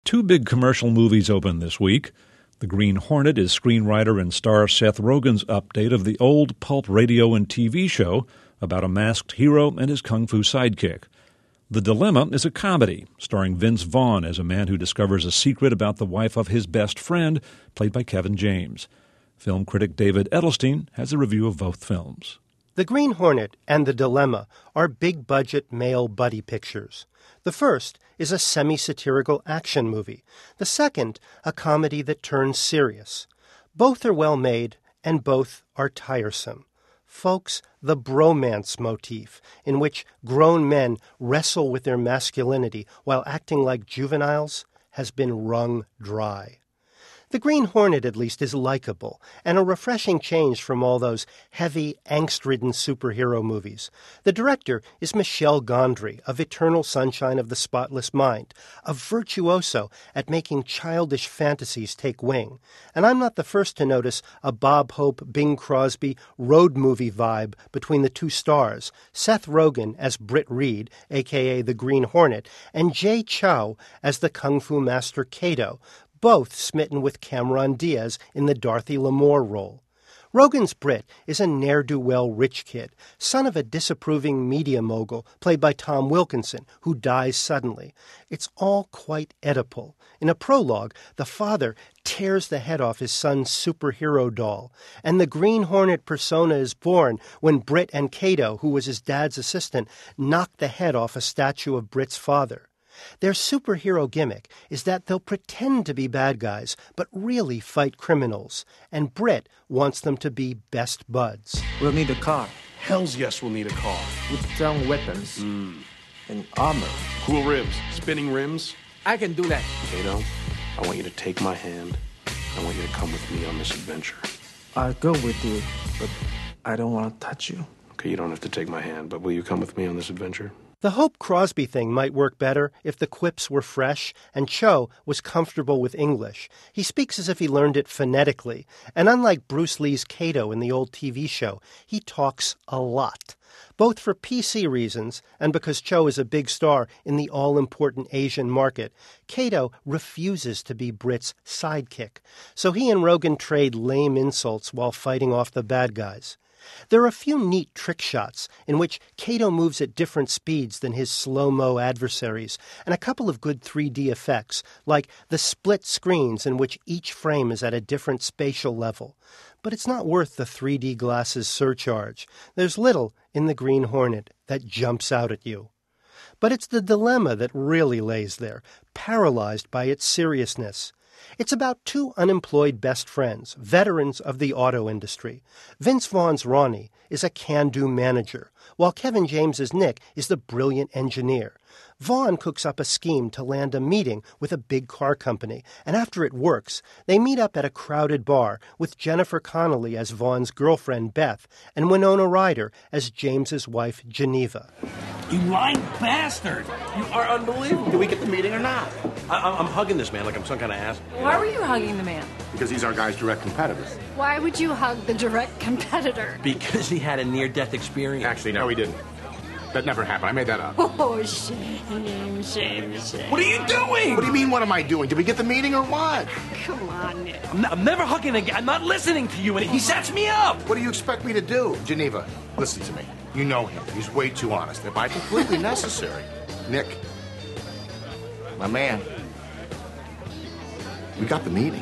Two big commercial movies open this week. The Green Hornet is screenwriter and star Seth Rogen's update of the old pulp radio and TV show about a masked hero and his kung fu sidekick. The Dilemma is a comedy, starring Vince Vaughn as a man who discovers a secret about the wife of his best friend, played by Kevin James. Film critic David Edelstein has a review of both films. The Green Hornet and The Dilemma are big-budget male buddy pictures. The first is a semi-satirical action movie. The second, a comedy that turns serious. Both are well made, and both are tiresome. Folks, the bromance motif, in which grown men wrestle with their masculinity while acting like juveniles, has been wrung dry. The Green Hornet, at least, is likable, and a refreshing change from all those heavy, angst-ridden superhero movies. The director is Michel Gondry, of Eternal Sunshine of the Spotless Mind, a virtuoso at making childish fantasies take wing. And I'm not the first to notice a Bob Hope, Bing Crosby road movie vibe between the two stars, Seth Rogen as Britt Reed, a.k.a. the Green Hornet, and Jay Chou as the Kung Fu master Kato, both smitten with Cameron Diaz in the Dorothy Lamour role. Rogen's Britt is a ne'er-do-well rich kid, son of a disapproving media mogul played by Tom Wilkinson, who dies suddenly. It's all quite Oedipal. In a prologue, the father tears the head off his son's superhero doll, and the Green Hornet persona is born when Britt and Kato, who was his dad's assistant, knock the head off a statue of Britt's father. Their superhero gimmick is that they'll pretend to be bad guys, but really fight criminals. And Britt wants them to be best buds. We'll need a car Hells yes, we'll need a car. with strong weapons and armor. Cool rims. Spinning rims. I can do that. Kato, I want you to take my hand. I want you to come with me on this adventure. I'll go with you, but I don't want to touch you. Okay, you don't have to take my hand, but will you come with me on this adventure? The Hope Crosby thing might work better if the quips were fresh and Cho was comfortable with English. He speaks as if he learned it phonetically, and unlike Bruce Lee's Kato in the old TV show, he talks a lot. Both for PC reasons and because Cho is a big star in the all-important Asian market, Kato refuses to be Britt's sidekick. So he and Rogen trade lame insults while fighting off the bad guys. There are a few neat trick shots in which Kato moves at different speeds than his slow-mo adversaries, and a couple of good 3D effects, like the split screens in which each frame is at a different spatial level. But it's not worth the 3D glasses surcharge. There's little in the Green Hornet that jumps out at you. But it's the dilemma that really lays there, paralyzed by its seriousness. It's about two unemployed best friends, veterans of the auto industry. Vince Vaughn's Ronnie is a can-do manager, while Kevin James's Nick is the brilliant engineer. Vaughn cooks up a scheme to land a meeting with a big car company, and after it works, they meet up at a crowded bar with Jennifer Connelly as Vaughn's girlfriend, Beth, and Winona Ryder as James's wife, Geneva. You lying bastard! You are unbelievable. Do we get the meeting or not? I'm hugging this man like I'm some kind of ass. Why were you hugging the man? Because he's our guy's direct competitor. Why would you hug the direct competitor? Because he had a near-death experience. Actually, no, he didn't. That never happened. I made that up. Oh, shame. What are you doing? What do you mean, what am I doing? Did we get the meeting or what? Come on, Nick. I'm never hugging again. I'm not listening to you, and he sets me up. What do you expect me to do? Geneva, listen to me. You know him. He's way too honest. If I completely necessary. Nick, my man, we got the meeting.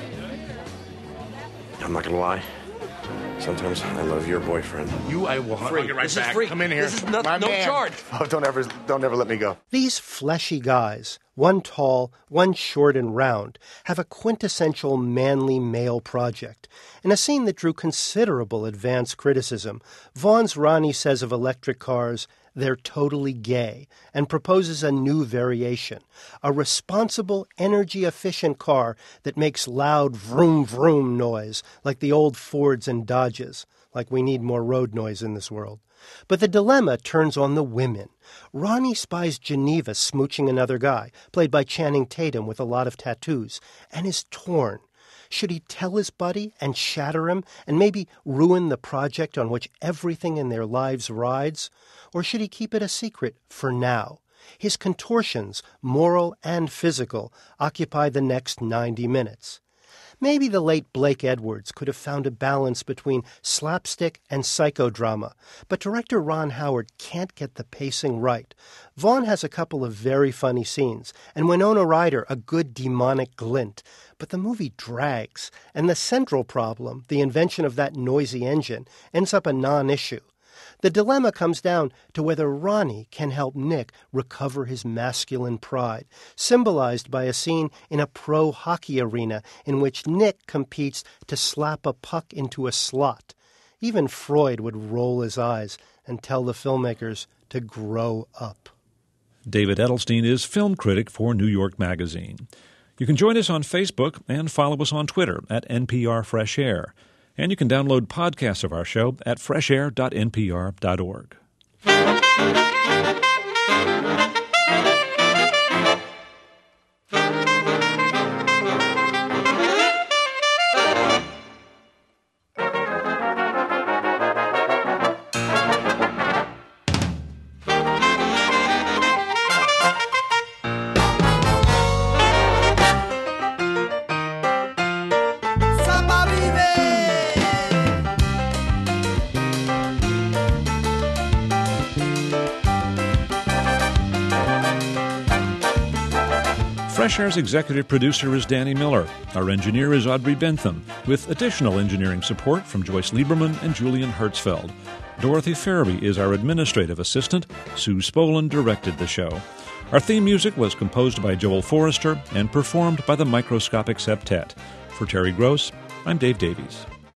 I'm not gonna lie. Sometimes I love your boyfriend. I will hug you right This back. is free. Come in here. This is no My man. charge. Oh, don't ever let me go. These fleshy guys, one tall, one short and round, have a quintessential manly male project. In a scene that drew considerable advance criticism, Vaughn's Ronnie says of electric cars, they're totally gay, and proposes a new variation, a responsible, energy-efficient car that makes loud vroom-vroom noise like the old Fords and Dodges, like we need more road noise in this world. But the dilemma turns on the women. Ronnie spies Geneva smooching another guy, played by Channing Tatum with a lot of tattoos, and is torn. Should he tell his buddy and shatter him and maybe ruin the project on which everything in their lives rides? Or should he keep it a secret for now? His contortions, moral and physical, occupy the next 90 minutes. Maybe the late Blake Edwards could have found a balance between slapstick and psychodrama, but director Ron Howard can't get the pacing right. Vaughn has a couple of very funny scenes, and Winona Ryder a good demonic glint, but the movie drags, and the central problem, the invention of that noisy engine, ends up a non-issue. The dilemma comes down to whether Ronnie can help Nick recover his masculine pride, symbolized by a scene in a pro hockey arena in which Nick competes to slap a puck into a slot. Even Freud would roll his eyes and tell the filmmakers to grow up. David Edelstein is film critic for New York Magazine. You can join us on Facebook and follow us on Twitter at NPR Fresh Air. And you can download podcasts of our show at freshair.npr.org. Fresh Air's executive producer is Danny Miller. Our engineer is Audrey Bentham, with additional engineering support from Joyce Lieberman and Julian Hertzfeld. Dorothy Farabee is our administrative assistant. Sue Spolin directed the show. Our theme music was composed by Joel Forrester and performed by the Microscopic Septet. For Terry Gross, I'm Dave Davies.